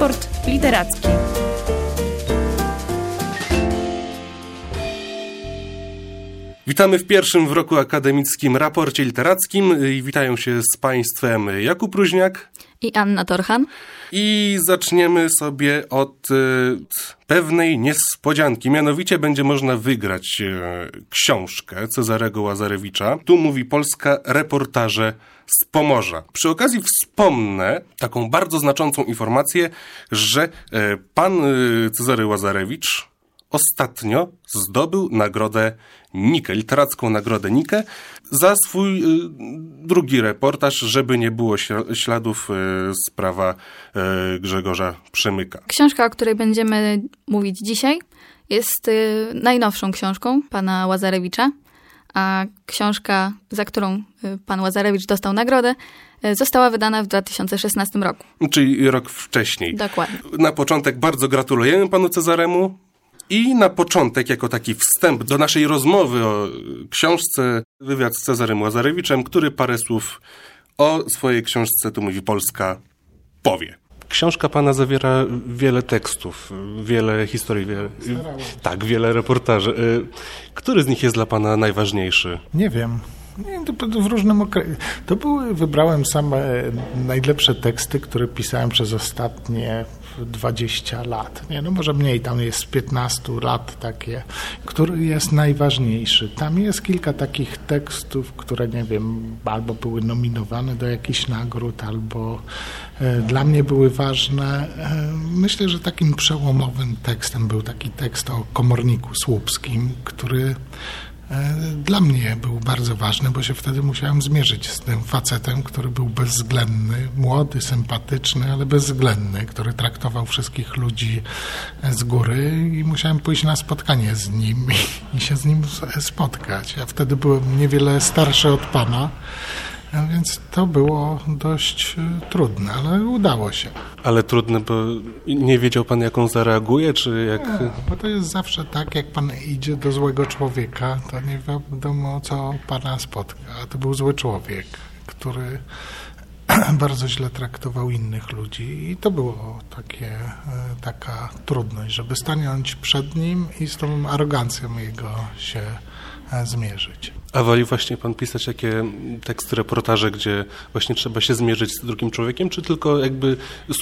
Raport literacki. Witamy w pierwszym w roku akademickim raporcie literackim i witają się z Państwem Jakub Ruźniak i Anna Torchan. I zaczniemy sobie od pewnej niespodzianki. Mianowicie będzie można wygrać książkę Cezarego Łazarewicza. Tu mówi Polska, reportaże z Pomorza. Przy okazji wspomnę taką bardzo znaczącą informację, że pan Cezary Łazarewicz ostatnio zdobył nagrodę Nikę, literacką nagrodę Nikę za swój drugi reportaż, żeby nie było śladów, sprawa Grzegorza Przemyka. Książka, o której będziemy mówić dzisiaj, jest najnowszą książką pana Łazarewicza, a książka, za którą pan Łazarewicz dostał nagrodę, została wydana w 2016 roku. Czyli rok wcześniej. Dokładnie. Na początek bardzo gratulujemy panu Cezaremu. I na początek, jako taki wstęp do naszej rozmowy o książce, wywiad z Cezarym Łazarewiczem, który parę słów o swojej książce, tu mówi Polska, powie. Książka pana zawiera wiele tekstów, wiele historii, wiele reportaży. Który z nich jest dla pana najważniejszy? Nie wiem. W różnym okresie. Wybrałem same najlepsze teksty, które pisałem przez ostatnie 20 lat. Może mniej, tam jest 15 lat takie, który jest najważniejszy. Tam jest kilka takich tekstów, które, nie wiem, albo były nominowane do jakichś nagród, albo dla mnie były ważne. Myślę, że takim przełomowym tekstem był taki tekst o komorniku słupskim, który dla mnie był bardzo ważny, bo się wtedy musiałem zmierzyć z tym facetem, który był bezwzględny, młody, sympatyczny, ale bezwzględny, który traktował wszystkich ludzi z góry i musiałem pójść na spotkanie z nim i się z nim spotkać. Ja wtedy byłem niewiele starszy od pana, więc to było dość trudne, ale udało się. Ale trudne, bo nie wiedział pan, jak on zareaguje, czy jak... Nie, bo to jest zawsze tak, jak pan idzie do złego człowieka, to nie wiadomo, co pana spotka. A to był zły człowiek, który bardzo źle traktował innych ludzi i to było taka trudność, żeby stanąć przed nim i z tą arogancją jego się zmierzyć. A woli właśnie pan pisać takie teksty, reportaże, gdzie właśnie trzeba się zmierzyć z drugim człowiekiem, czy tylko jakby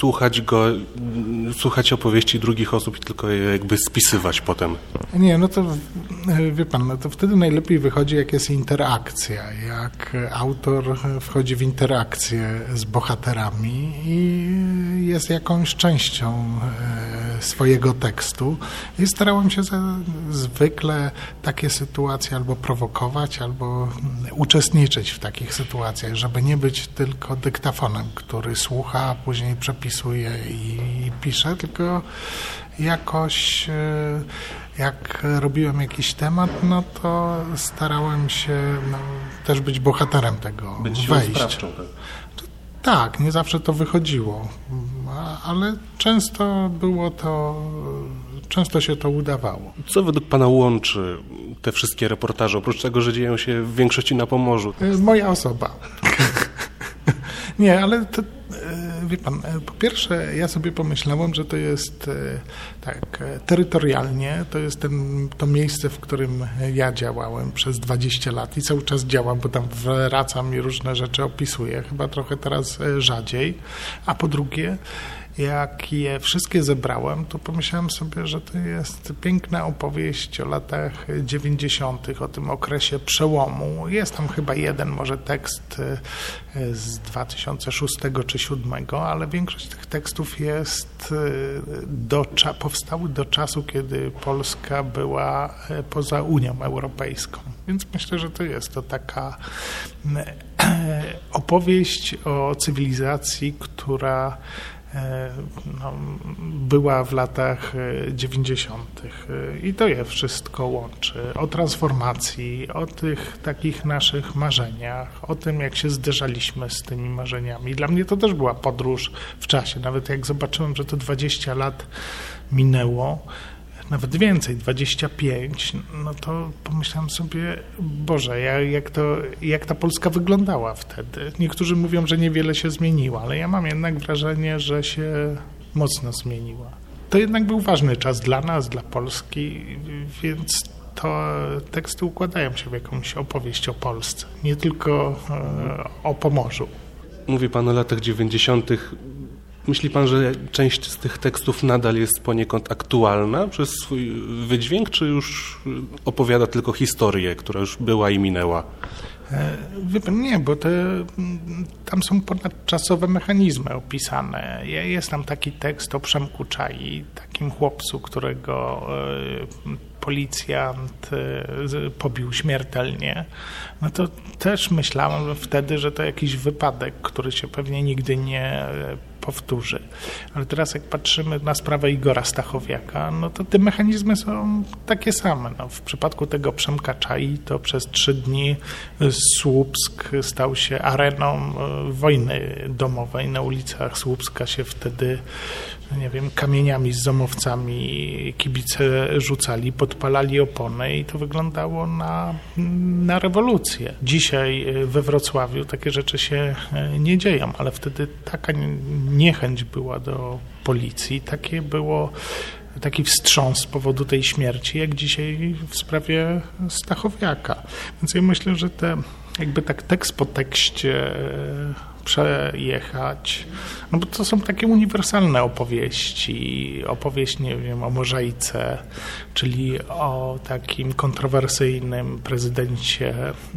słuchać opowieści drugich osób i tylko je jakby spisywać potem? Nie, to wie pan, to wtedy najlepiej wychodzi, jak jest interakcja, jak autor wchodzi w interakcję z bohaterami i jest jakąś częścią swojego tekstu. I starałem się zwykle takie sytuacje albo prowokować, albo uczestniczyć w takich sytuacjach, żeby nie być tylko dyktafonem, który słucha, a później przepisuje i pisze, tylko jakoś jak robiłem jakiś temat, to starałem się też być bohaterem tego wejścia. Tak, nie zawsze to wychodziło, ale często się to udawało. Co według pana łączy te wszystkie reportaże, oprócz tego, że dzieją się w większości na Pomorzu? Moja osoba. Nie, ale to, wie pan, po pierwsze ja sobie pomyślałem, że to jest tak terytorialnie, to jest to miejsce, w którym ja działałem przez 20 lat i cały czas działam, bo tam wracam i różne rzeczy opisuję, chyba trochę teraz rzadziej, a po drugie, jak je wszystkie zebrałem, to pomyślałem sobie, że to jest piękna opowieść o latach 90., o tym okresie przełomu. Jest tam chyba jeden może tekst z 2006 czy 2007, ale większość tych tekstów powstały do czasu, kiedy Polska była poza Unią Europejską. Więc myślę, że to jest taka opowieść o cywilizacji, która była w latach 90. I to je wszystko łączy. O transformacji, o tych takich naszych marzeniach, o tym, jak się zderzaliśmy z tymi marzeniami. Dla mnie to też była podróż w czasie. Nawet jak zobaczyłem, że to 20 lat minęło, nawet więcej, 25, no to pomyślałem sobie, Boże, jak ta Polska wyglądała wtedy. Niektórzy mówią, że niewiele się zmieniło, ale ja mam jednak wrażenie, że się mocno zmieniła. To jednak był ważny czas dla nas, dla Polski, więc teksty układają się w jakąś opowieść o Polsce, nie tylko o Pomorzu. Mówi pan o latach 90. Myśli pan, że część z tych tekstów nadal jest poniekąd aktualna przez swój wydźwięk, czy już opowiada tylko historię, która już była i minęła? Wie pan, nie, bo tam są ponadczasowe mechanizmy opisane. Jest tam taki tekst o Przemku Czai, takim chłopcu, którego policjant pobił śmiertelnie. No to też myślałem wtedy, że to jakiś wypadek, który się pewnie nigdy nie powtórzy. Ale teraz jak patrzymy na sprawę Igora Stachowiaka, no to te mechanizmy są takie same. No, w przypadku tego Przemka Czai to przez 3 dni Słupsk stał się areną wojny domowej. Na ulicach Słupska się wtedy, nie wiem, kamieniami z zomowcami kibice rzucali, podpalali opony i to wyglądało na rewolucję. Dzisiaj we Wrocławiu takie rzeczy się nie dzieją, ale wtedy taka niechęć była do policji, taki wstrząs z powodu tej śmierci, jak dzisiaj w sprawie Stachowiaka. Więc ja myślę, że jakby tak tekst po tekście przejechać, no bo to są takie uniwersalne opowieści. Opowieść, nie wiem, o Morzejce, czyli o takim kontrowersyjnym prezydencie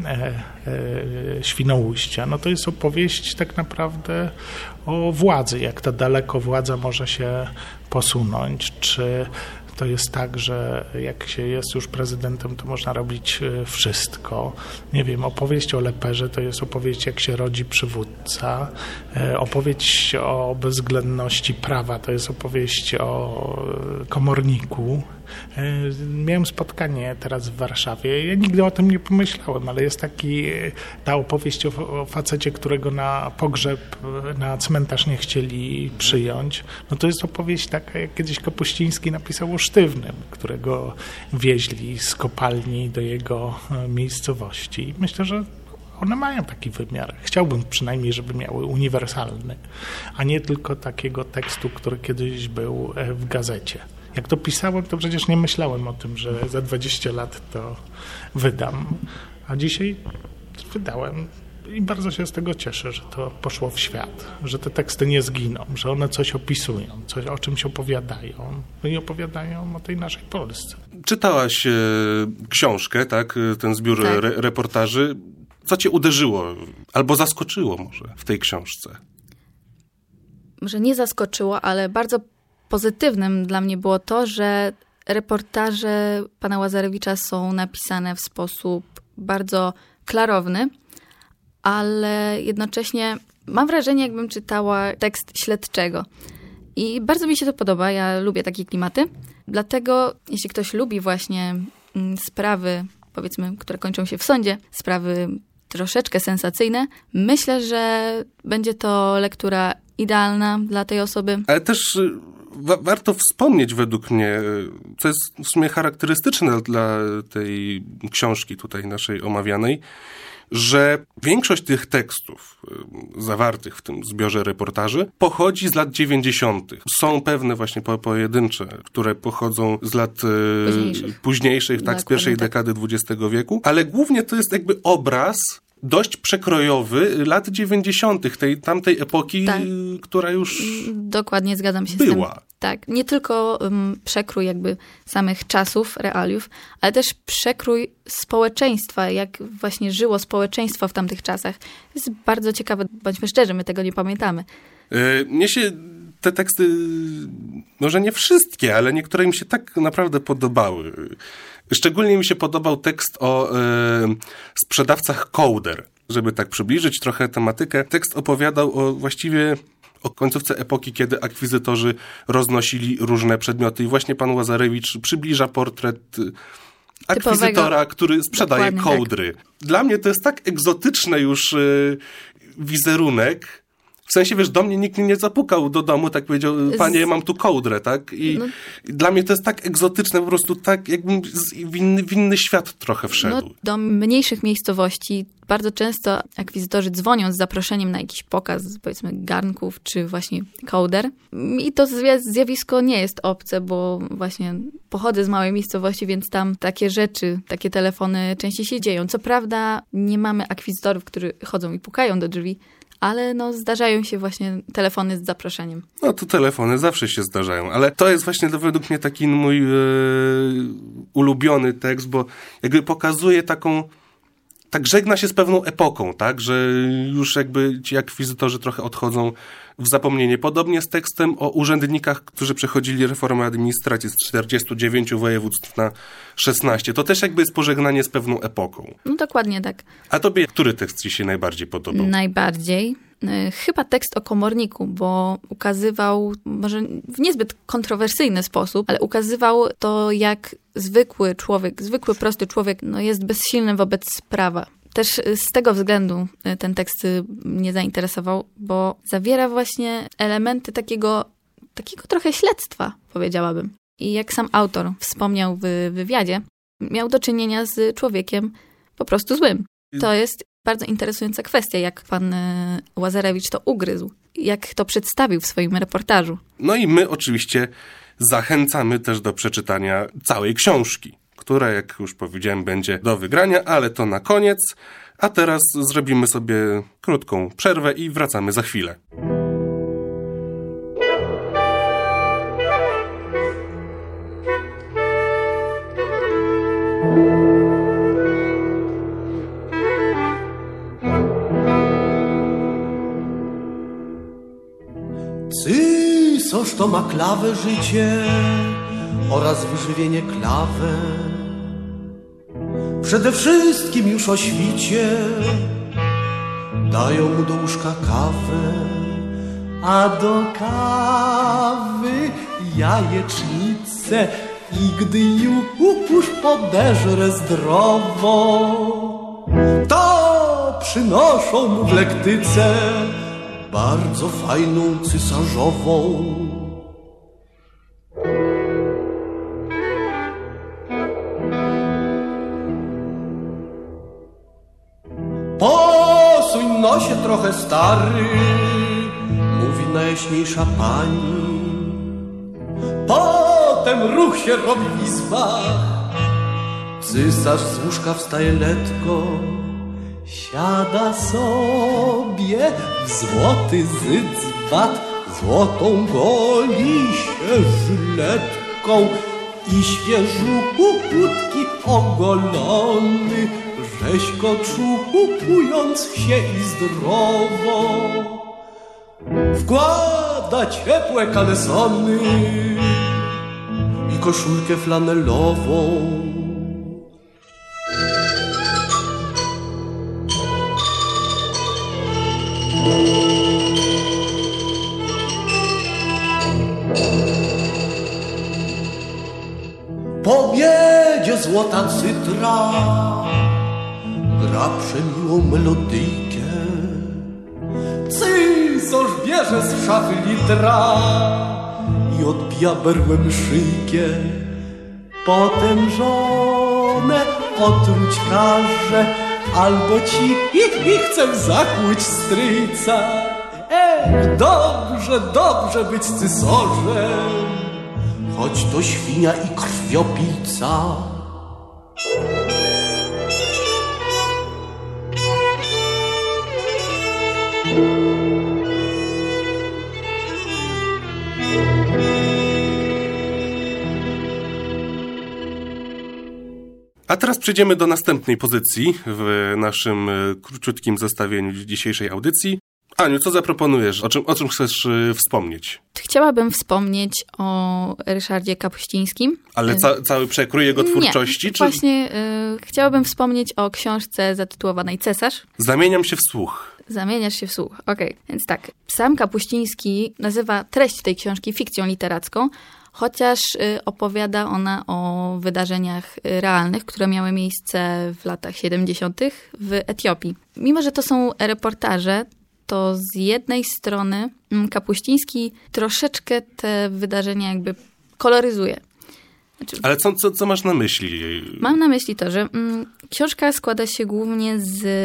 Świnoujścia. No to jest opowieść tak naprawdę o władzy, jak ta daleko władza może się posunąć, czy to jest tak, że jak się jest już prezydentem, to można robić wszystko. Nie wiem, opowieść o Leperze to jest opowieść, jak się rodzi przywódca. Opowieść o bezwzględności prawa to jest opowieść o komorniku. Miałem spotkanie teraz w Warszawie. Ja nigdy o tym nie pomyślałem, ale jest ta opowieść o facecie, którego na pogrzeb, na cmentarz nie chcieli przyjąć. No to jest opowieść taka, jak kiedyś Kapuściński napisał o Sztywnym, którego wieźli z kopalni do jego miejscowości. Myślę, że one mają taki wymiar. Chciałbym przynajmniej, żeby miały uniwersalny, a nie tylko takiego tekstu, który kiedyś był w gazecie. Jak to pisałem, to przecież nie myślałem o tym, że za 20 lat to wydam, a dzisiaj wydałem i bardzo się z tego cieszę, że to poszło w świat, że te teksty nie zginą, że one coś opisują, coś o czymś opowiadają, no i opowiadają o tej naszej Polsce. Czytałaś książkę, tak, ten zbiór tak. Reportaży. Co cię uderzyło albo zaskoczyło może w tej książce? Może nie zaskoczyło, ale bardzo pozytywnym dla mnie było to, że reportaże pana Łazarewicza są napisane w sposób bardzo klarowny, ale jednocześnie mam wrażenie, jakbym czytała tekst śledczego. I bardzo mi się to podoba, ja lubię takie klimaty. Dlatego, jeśli ktoś lubi właśnie sprawy, powiedzmy, które kończą się w sądzie, sprawy troszeczkę sensacyjne, myślę, że będzie to lektura idealna dla tej osoby. Ale też warto wspomnieć według mnie, co jest w sumie charakterystyczne dla tej książki tutaj naszej omawianej, że większość tych tekstów zawartych w tym zbiorze reportaży pochodzi z lat 90. Są pewne właśnie pojedyncze, które pochodzą z lat późniejszych, tak, z pierwszej dekady XX wieku, ale głównie to jest jakby obraz dość przekrojowy lat 90. Tamtej epoki, tak, która już dokładnie zgadzam się była. Z tym. Tak, nie tylko przekrój jakby samych czasów, realiów, ale też przekrój społeczeństwa, jak właśnie żyło społeczeństwo w tamtych czasach. To jest bardzo ciekawe, bądźmy szczerzy, my tego nie pamiętamy. Mnie się te teksty, może nie wszystkie, ale niektóre mi się tak naprawdę podobały. Szczególnie mi się podobał tekst o sprzedawcach kołder. Żeby tak przybliżyć trochę tematykę, tekst opowiadał o końcówce epoki, kiedy akwizytorzy roznosili różne przedmioty. I właśnie pan Łazarewicz przybliża portret akwizytora, który sprzedaje kołdry. Tak. Dla mnie to jest tak egzotyczny już wizerunek, W sensie, wiesz, do mnie nikt nie zapukał do domu, tak powiedział, panie, mam tu kołdrę, tak? I dla mnie to jest tak egzotyczne, po prostu tak, jakbym w inny świat trochę wszedł. No, do mniejszych miejscowości bardzo często akwizytorzy dzwonią z zaproszeniem na jakiś pokaz, powiedzmy, garnków, czy właśnie kołder. I to zjawisko nie jest obce, bo właśnie pochodzę z małej miejscowości, więc tam takie rzeczy, takie telefony częściej się dzieją. Co prawda nie mamy akwizytorów, którzy chodzą i pukają do drzwi, ale no zdarzają się właśnie telefony z zaproszeniem. No to telefony zawsze się zdarzają, ale to jest właśnie według mnie taki mój ulubiony tekst, bo jakby pokazuje taką, tak żegna się z pewną epoką, tak, że już jakby ci akwizytorzy trochę odchodzą w zapomnienie. Podobnie z tekstem o urzędnikach, którzy przechodzili reformę administracji z 49 województw na 16. To też jakby jest pożegnanie z pewną epoką. No dokładnie tak. A tobie który tekst ci się najbardziej podobał? Najbardziej? Chyba tekst o komorniku, bo ukazywał, może w niezbyt kontrowersyjny sposób, ale ukazywał to, jak zwykły człowiek, zwykły, prosty człowiek jest bezsilny wobec prawa. Też z tego względu ten tekst mnie zainteresował, bo zawiera właśnie elementy takiego trochę śledztwa, powiedziałabym. I jak sam autor wspomniał w wywiadzie, miał do czynienia z człowiekiem po prostu złym. To jest bardzo interesująca kwestia, jak pan Łazarewicz to ugryzł, jak to przedstawił w swoim reportażu. No i my oczywiście zachęcamy też do przeczytania całej książki, która, jak już powiedziałem, będzie do wygrania, ale to na koniec. A teraz zrobimy sobie krótką przerwę i wracamy za chwilę. Coż to ma klawę życie oraz wyżywienie klawę. Przede wszystkim już o świcie dają mu do łóżka kawę, a do kawy jajecznicę i gdy już podeżre zdrowo, to przynoszą mu w lektyce bardzo fajną cysarzową. Posuń nosie trochę stary, mówi najjaśniejsza pani. Potem ruch się robi w izbach, cysarz z łóżka wstaje letko, siada sobie w złoty zydzbat, złotą goli się żyletką i świeżutki ogolony, rzeźko czupując się i zdrowo wkłada ciepłe kalesony i koszulkę flanelową. Po obiedzie złota cytra gra przemiłą melodyjkę. Cysarz bierze z szafy litra i odbija berłem szyjkę. Potem żonę otruć każe, albo ci chcę zakłuć stryjca. Dobrze, dobrze być cysarzem, choć to świnia i krwiopijca. A teraz przejdziemy do następnej pozycji w naszym króciutkim zestawieniu dzisiejszej audycji. Aniu, co zaproponujesz? O czym chcesz wspomnieć? Chciałabym wspomnieć o Ryszardzie Kapuścińskim. Ale cały przekrój jego twórczości? Nie, właśnie chciałabym wspomnieć o książce zatytułowanej Cesarz. Zamieniam się w słuch. Zamieniasz się w słuch, okej. Więc tak, sam Kapuściński nazywa treść tej książki fikcją literacką, chociaż opowiada ona o wydarzeniach realnych, które miały miejsce w latach 70. w Etiopii. Mimo że to są reportaże, to z jednej strony Kapuściński troszeczkę te wydarzenia jakby koloryzuje. Znaczy, ale co masz na myśli? Mam na myśli to, że książka składa się głównie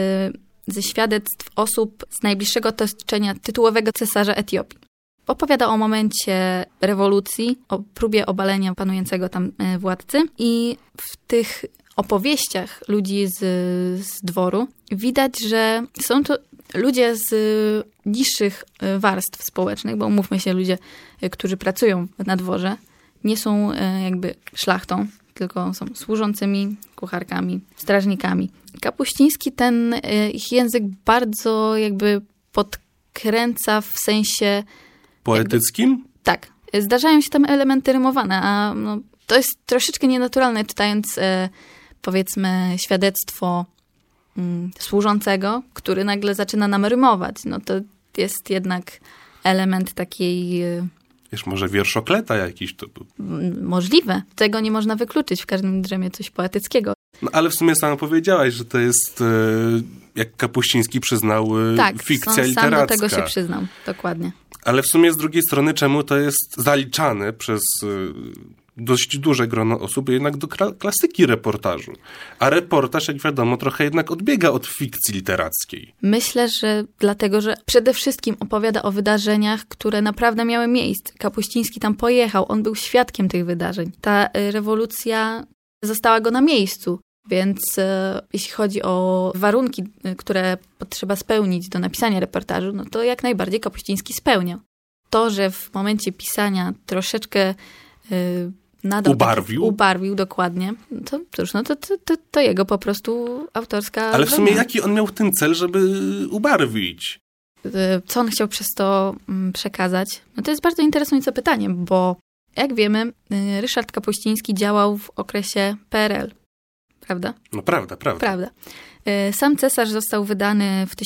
ze świadectw osób z najbliższego otoczenia tytułowego cesarza Etiopii. Opowiada o momencie rewolucji, o próbie obalenia panującego tam władcy i w tych opowieściach ludzi z dworu widać, że są to ludzie z niższych warstw społecznych, bo umówmy się, ludzie, którzy pracują na dworze, nie są jakby szlachtą, tylko są służącymi, kucharkami, strażnikami. Kapuściński ten ich język bardzo jakby podkręca w sensie poetyckim? Jakby, tak. Zdarzają się tam elementy rymowane, a no, to jest troszeczkę nienaturalne, czytając powiedzmy świadectwo służącego, który nagle zaczyna nam rymować. No to jest jednak element takiej... Wiesz, może wierszokleta jakiś to był. Możliwe. Tego nie można wykluczyć. W każdym drzemie coś poetyckiego. No ale w sumie sama powiedziałaś, że to jest, jak Kapuściński przyznał, tak, fikcja sam literacka. do tego się przyznał. Dokładnie. Ale w sumie z drugiej strony, czemu to jest zaliczane przez dość duże grono osób jednak do klasyki reportażu. A reportaż, jak wiadomo, trochę jednak odbiega od fikcji literackiej. Myślę, że dlatego, że przede wszystkim opowiada o wydarzeniach, które naprawdę miały miejsce. Kapuściński tam pojechał, on był świadkiem tych wydarzeń. Ta rewolucja zastała go na miejscu, więc jeśli chodzi o warunki, które potrzeba spełnić do napisania reportażu, no to jak najbardziej Kapuściński spełniał. To, że w momencie pisania troszeczkę nadał ubarwił dokładnie, to cóż, no to jego po prostu autorska... Ale w sumie jaki on miał w tym cel, żeby ubarwić? Co on chciał przez to przekazać? No to jest bardzo interesujące pytanie, bo jak wiemy, Ryszard Kapuściński działał w okresie PRL, prawda? No prawda. Sam Cesarz został wydany w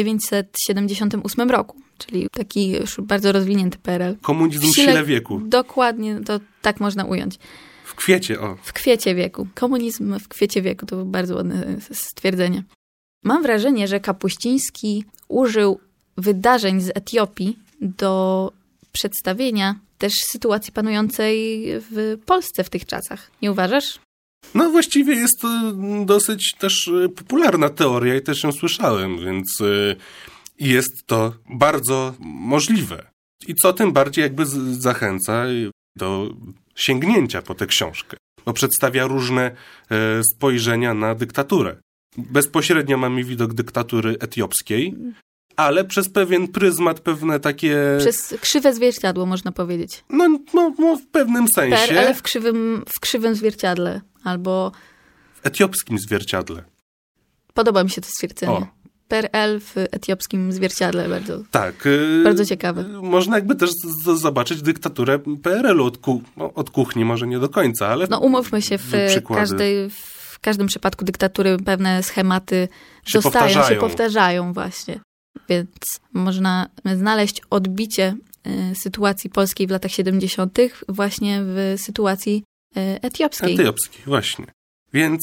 1978 roku, czyli taki już bardzo rozwinięty PRL. Komunizm w sile wieku. Dokładnie, to tak można ująć. W kwiecie, o. W kwiecie wieku. Komunizm w kwiecie wieku, to bardzo ładne stwierdzenie. Mam wrażenie, że Kapuściński użył wydarzeń z Etiopii do przedstawienia też sytuacji panującej w Polsce w tych czasach. Nie uważasz? No właściwie jest to dosyć też popularna teoria i też ją słyszałem, więc jest to bardzo możliwe. I co tym bardziej jakby zachęca do sięgnięcia po tę książkę, bo przedstawia różne spojrzenia na dyktaturę. Bezpośrednio mamy widok dyktatury etiopskiej, ale przez pewien pryzmat, pewne takie... Przez krzywe zwierciadło, można powiedzieć. No w pewnym sensie. Ale w krzywym zwierciadle, albo... W etiopskim zwierciadle. Podoba mi się to stwierdzenie. PRL w etiopskim zwierciadle, bardzo, tak, bardzo ciekawe. Można jakby też zobaczyć dyktaturę PRL-u od kuchni, może nie do końca, ale... No umówmy się, w każdym przypadku dyktatury pewne schematy się powtarzają właśnie. Więc można znaleźć odbicie sytuacji polskiej w latach 70. właśnie w sytuacji etiopskiej. Etiopskiej, właśnie. Więc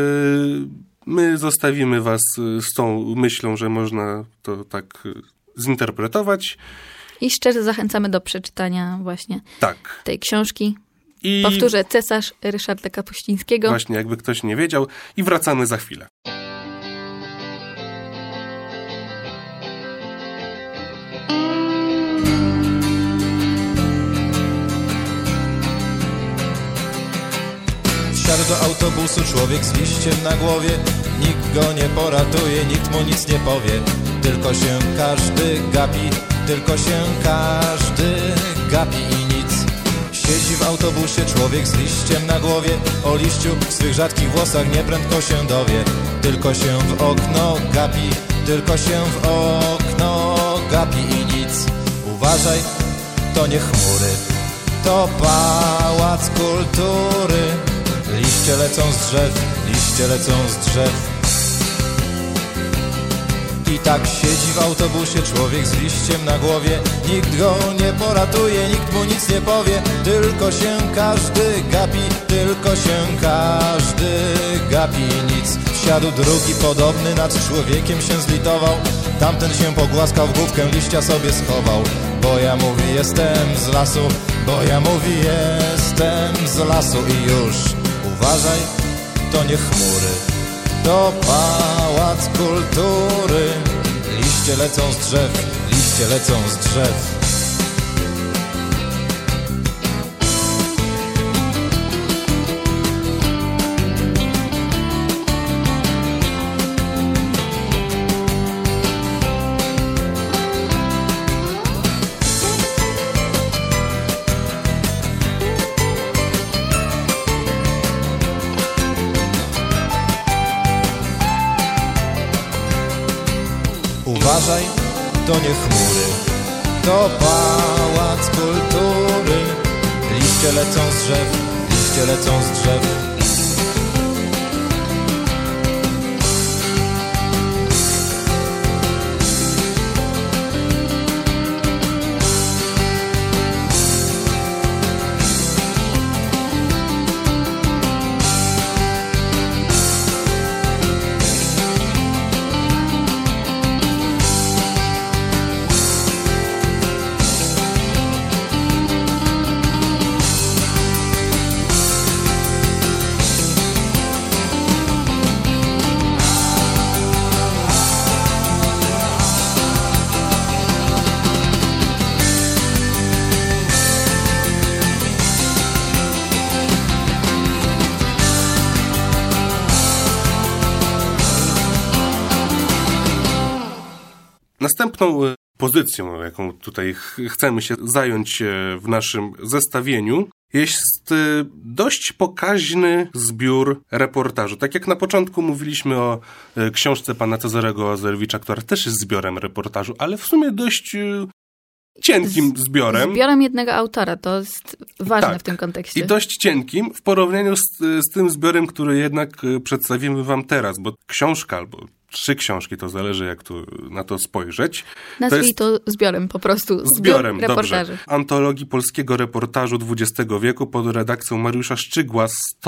my zostawimy was z tą myślą, że można to tak zinterpretować. I szczerze zachęcamy do przeczytania właśnie tej książki. Powtórzę, Cesarz Ryszarda Kapuścińskiego. Właśnie, jakby ktoś nie wiedział. I wracamy za chwilę. Wsiadł do autobusu człowiek z liściem na głowie. Nikt go nie poratuje, nikt mu nic nie powie. Tylko się każdy gapi i nic. Siedzi w autobusie człowiek z liściem na głowie. O liściu w swych rzadkich włosach nieprędko się dowie. Tylko się w okno gapi i nic. Uważaj, to nie chmury, to pałac kultury. Liście lecą z drzew. I tak siedzi w autobusie człowiek z liściem na głowie. Nikt go nie poratuje, nikt mu nic nie powie. Tylko się każdy gapi i nic. Sąsiadu drugi podobny nad człowiekiem się zlitował. Tamten się pogłaskał, w główkę liścia sobie schował. Bo ja mówi jestem z lasu, bo ja mówi jestem z lasu. I już uważaj, to nie chmury, to pałac kultury. Liście lecą z drzew, liście lecą z drzew. Uważaj, to nie chmury, to pałac kultury. Liście lecą z drzew, liście lecą z drzew. Następną pozycją, jaką tutaj chcemy się zająć w naszym zestawieniu, jest dość pokaźny zbiór reportażu. Tak jak na początku mówiliśmy o książce pana Cezarego Łazarewicza, która też jest zbiorem reportażu, ale w sumie dość cienkim zbiorem. Zbiorem jednego autora, to jest ważne tak, w tym kontekście. I dość cienkim w porównaniu z tym zbiorem, który jednak przedstawimy wam teraz, bo książka albo 3 książki, to zależy jak tu na to spojrzeć. Nazwij to zbiorem po prostu. Zbiorem, reportaży. Dobrze. Antologii polskiego reportażu XX wieku pod redakcją Mariusza Szczygła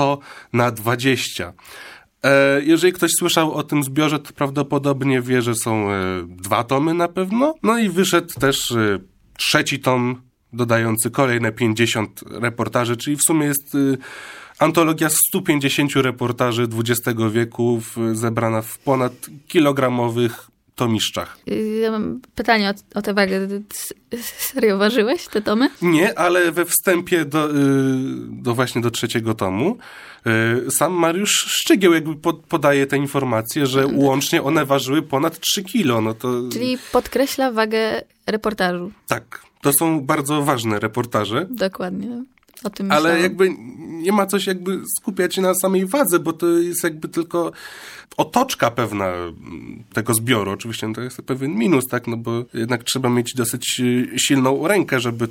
100/20. Jeżeli ktoś słyszał o tym zbiorze, to prawdopodobnie wie, że są 2 tomy na pewno. No i wyszedł też 3. tom, dodający kolejne 50 reportaży, czyli w sumie jest antologia 150 reportaży XX wieku zebrana w ponad kilogramowych tomiszczach. Ja mam pytanie o tę wagę. Serio ważyłeś te tomy? Nie, ale we wstępie właśnie do 3. tomu sam Mariusz Szczygieł jakby podaje te informacje, że łącznie one ważyły ponad 3 kilo. No to... Czyli podkreśla wagę reportażu. Tak, to są bardzo ważne reportaże. Dokładnie. O tym ale myślałam. jakby nie ma co się jakby skupiać na samej wadze, bo to jest jakby tylko otoczka pewna tego zbioru. Oczywiście to jest pewien minus, tak, no bo jednak trzeba mieć dosyć silną rękę, żeby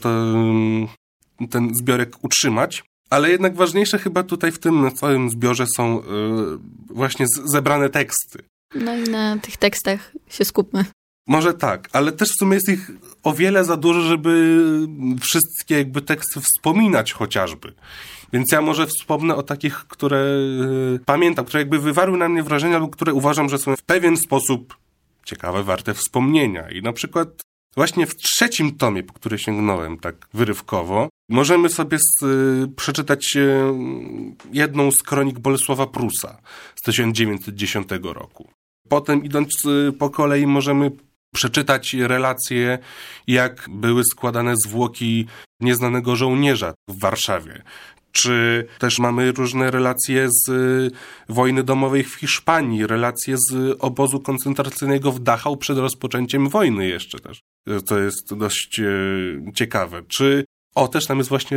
ten zbiorek utrzymać. Ale jednak ważniejsze chyba tutaj w tym całym zbiorze są właśnie zebrane teksty. No i na tych tekstach się skupmy. Może tak, ale też w sumie jest ich o wiele za dużo, żeby wszystkie jakby teksty wspominać chociażby. Więc ja może wspomnę o takich, które pamiętam, które jakby wywarły na mnie wrażenie, lub które uważam, że są w pewien sposób ciekawe, warte wspomnienia. I na przykład właśnie w 3. tomie, po który sięgnąłem tak wyrywkowo, możemy sobie przeczytać jedną z kronik Bolesława Prusa z 1910 roku. Potem idąc po kolei możemy przeczytać relacje, jak były składane zwłoki nieznanego żołnierza w Warszawie. Czy też mamy różne relacje z wojny domowej w Hiszpanii, relacje z obozu koncentracyjnego w Dachau przed rozpoczęciem wojny jeszcze też. To jest dość ciekawe. Czy też tam jest właśnie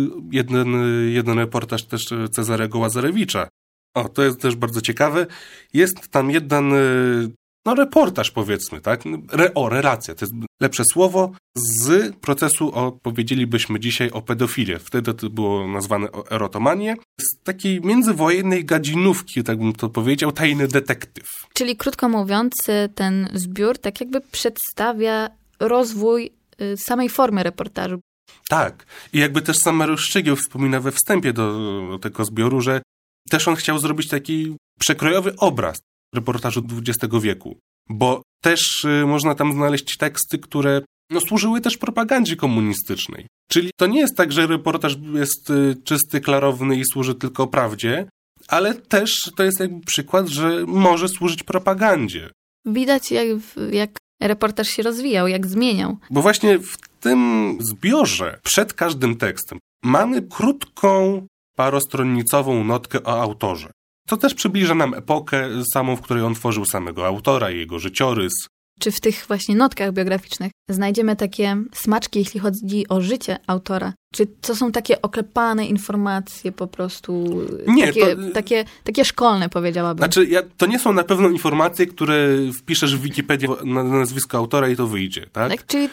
jeden reportaż też Cezarego Łazarewicza. To jest też bardzo ciekawe. Jest tam jeden reportaż, powiedzmy, tak? Relacja, to jest lepsze słowo, z procesu, powiedzielibyśmy dzisiaj, o pedofilię. Wtedy to było nazwane erotomanię. Z takiej międzywojennej gadzinówki, tak bym to powiedział, tajny detektyw. Czyli krótko mówiąc, ten zbiór tak jakby przedstawia rozwój samej formy reportażu. Tak. I jakby też sam Mariusz Szczygieł wspomina we wstępie do tego zbioru, że też on chciał zrobić taki przekrojowy obraz reportażu XX wieku, bo też można tam znaleźć teksty, które służyły też propagandzie komunistycznej. Czyli to nie jest tak, że reportaż jest czysty, klarowny i służy tylko prawdzie, ale też to jest jakby przykład, że może służyć propagandzie. Widać, jak reportaż się rozwijał, jak zmieniał. Bo właśnie w tym zbiorze, przed każdym tekstem, mamy krótką, parostronicową notkę o autorze. To też przybliża nam epokę samą, w której on tworzył samego autora i jego życiorys. Czy w tych właśnie notkach biograficznych znajdziemy takie smaczki, jeśli chodzi o życie autora? Czy to są takie oklepane informacje po prostu? Nie, takie szkolne, powiedziałabym. Znaczy, to nie są na pewno informacje, które wpiszesz w Wikipedię na nazwisko autora i to wyjdzie, tak? Czyli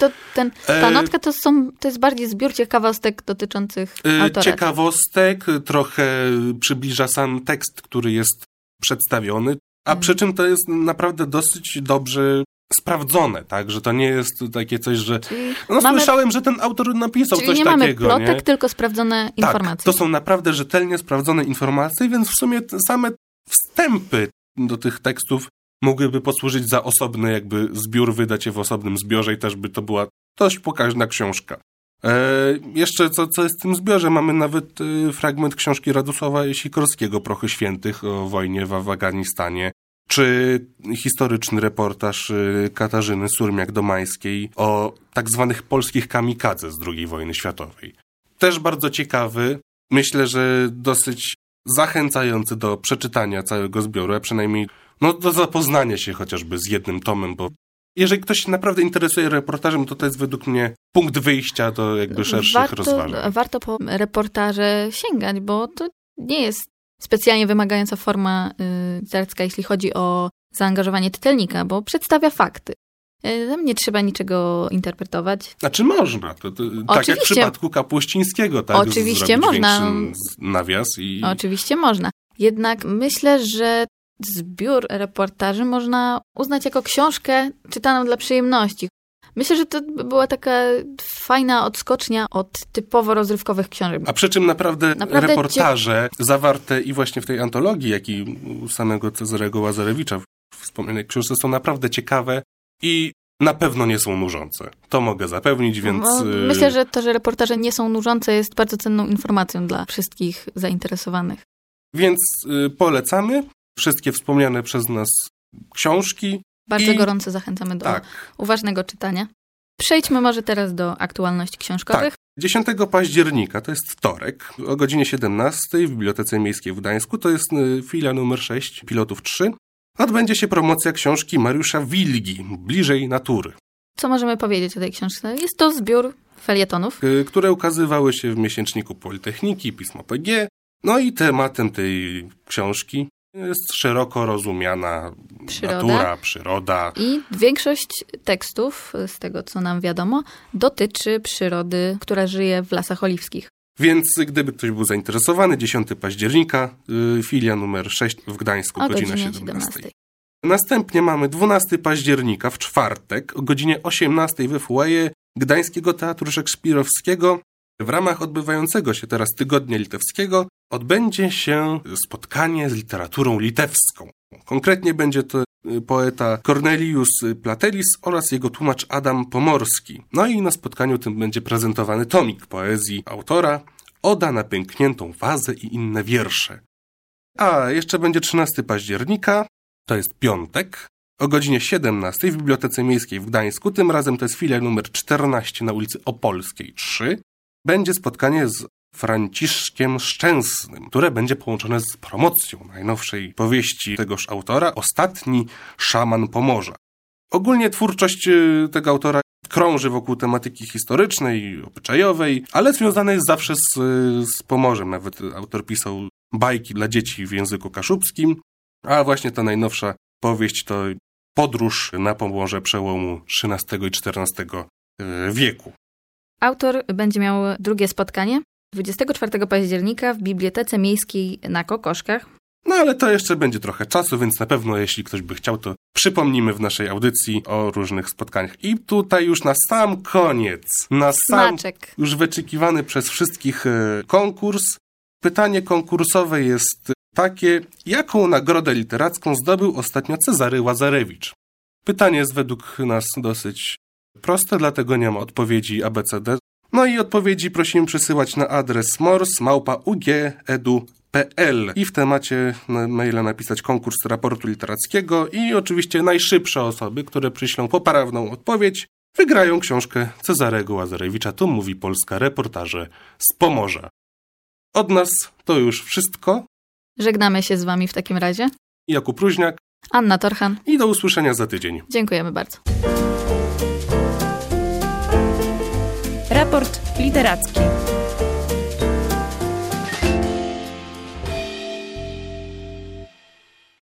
ta notka to jest bardziej zbiór ciekawostek dotyczących autora. Ciekawostek, trochę przybliża sam tekst, który jest przedstawiony, a przy czym to jest naprawdę dosyć dobrze sprawdzone, tak? Że to nie jest takie coś, że słyszałem, że ten autor napisał coś takiego. Czyli nie mamy plotek, tylko sprawdzone informacje. To są naprawdę rzetelnie sprawdzone informacje, więc w sumie same wstępy do tych tekstów mogłyby posłużyć za osobny jakby zbiór, wydać je w osobnym zbiorze i też by to była dość pokaźna książka. Jeszcze co jest w tym zbiorze? Mamy nawet fragment książki Radosława Sikorskiego Prochy świętych o wojnie w Afganistanie, czy historyczny reportaż Katarzyny Surmiak-Domańskiej o tak zwanych polskich kamikadze z II wojny światowej. Też bardzo ciekawy, myślę, że dosyć zachęcający do przeczytania całego zbioru, a przynajmniej do zapoznania się chociażby z jednym tomem, bo jeżeli ktoś się naprawdę interesuje reportażem, to jest według mnie punkt wyjścia do jakby szerszych rozważań. Warto po reportaże sięgać, bo to nie jest specjalnie wymagająca forma literacka, jeśli chodzi o zaangażowanie czytelnika, bo przedstawia fakty. Tam nie trzeba niczego interpretować. Znaczy można. Tak jak w przypadku Kapuścińskiego, tak? Oczywiście można. Nawias Oczywiście można. Jednak myślę, że zbiór reportaży można uznać jako książkę czytaną dla przyjemności. Myślę, że to była taka fajna odskocznia od typowo rozrywkowych książek. A przy czym naprawdę reportaże zawarte i właśnie w tej antologii, jak i u samego Cezarego Łazarewicza w wspomnianej książce są naprawdę ciekawe i na pewno nie są nużące. To mogę zapewnić, więc... Myślę, że to, że reportaże nie są nużące, jest bardzo cenną informacją dla wszystkich zainteresowanych. Więc polecamy wszystkie wspomniane przez nas książki. Bardzo gorąco zachęcamy do uważnego czytania. Przejdźmy może teraz do aktualności książkowych. Tak. 10 października, to jest wtorek, o godzinie 17 w Bibliotece Miejskiej w Gdańsku, to jest filia numer 6, Pilotów 3, odbędzie się promocja książki Mariusza Wilgi, Bliżej natury. Co możemy powiedzieć o tej książce? Jest to zbiór felietonów, które ukazywały się w miesięczniku Politechniki, Pismo PG. No i tematem tej książki jest szeroko rozumiana natura, przyroda. I większość tekstów, z tego co nam wiadomo, dotyczy przyrody, która żyje w Lasach Oliwskich. Więc gdyby ktoś był zainteresowany, 10 października, filia numer 6 w Gdańsku, godzina 17. Następnie mamy 12 października w czwartek o godzinie 18 we foyer Gdańskiego Teatru Szekspirowskiego. W ramach odbywającego się teraz Tygodnia Litewskiego odbędzie się spotkanie z literaturą litewską. Konkretnie będzie to poeta Cornelius Platelis oraz jego tłumacz Adam Pomorski. No i na spotkaniu tym będzie prezentowany tomik poezji autora Oda na pękniętą wazę i inne wiersze. A jeszcze będzie 13 października, to jest piątek, o godzinie 17 w Bibliotece Miejskiej w Gdańsku. Tym razem to jest filia numer 14 na ulicy Opolskiej 3. Będzie spotkanie z Franciszkiem Szczęsnym, które będzie połączone z promocją najnowszej powieści tegoż autora, Ostatni szaman Pomorza. Ogólnie twórczość tego autora krąży wokół tematyki historycznej, obyczajowej, ale związana jest zawsze z Pomorzem. Nawet autor pisał bajki dla dzieci w języku kaszubskim, a właśnie ta najnowsza powieść to podróż na Pomorze przełomu XIII i XIV wieku. Autor będzie miał drugie spotkanie 24 października w Bibliotece Miejskiej na Kokoszkach. No ale to jeszcze będzie trochę czasu, więc na pewno jeśli ktoś by chciał, to przypomnimy w naszej audycji o różnych spotkaniach. I tutaj już na sam koniec, już wyczekiwany przez wszystkich konkurs. Pytanie konkursowe jest takie: jaką nagrodę literacką zdobył ostatnio Cezary Łazarewicz? Pytanie jest według nas dosyć proste, dlatego nie ma odpowiedzi ABCD. No i odpowiedzi prosimy przesyłać na adres mors@ug.edu.pl i w temacie maila napisać konkurs raportu literackiego i oczywiście najszybsze osoby, które przyślą poprawną odpowiedź, wygrają książkę Cezarego Łazarewicza. Tu mówi Polska, reportaże z Pomorza. Od nas to już wszystko. Żegnamy się z wami w takim razie. Jakub Ruźniak, Anna Torchan. i do usłyszenia za tydzień. Dziękujemy bardzo. Raport literacki.